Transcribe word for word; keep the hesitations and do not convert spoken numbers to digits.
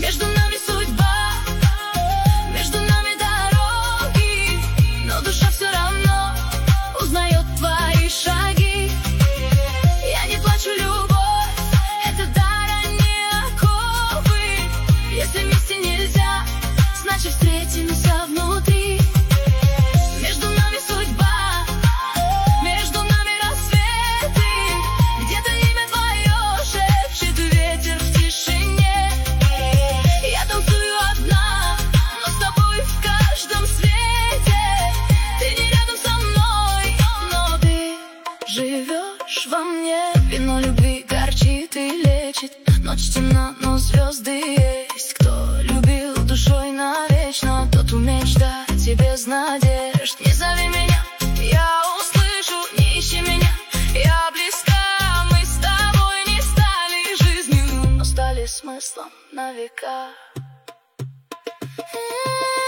Между нами судьба, между нами дороги, но душа все равно узнает твои шаги. Я не плачу, любовь, это дар, а не оковы. Если вместе нельзя, значит встретимся внутри. Между нами судьба, между нами рассветы, где-то имя твое шепчет ветер в тишине. Я танцую одна, но с тобой в каждом свете. Ты не рядом со мной, но ты живешь во мне. Вино любви горчит и лечит, ночь темна, но звезды есть. Кто любил душой навечно, тот умеет ждать и без надежд. Не зови меня, я услышу, не ищи меня, я близка. Мы с тобой не стали жизнью, но стали смыслом на века.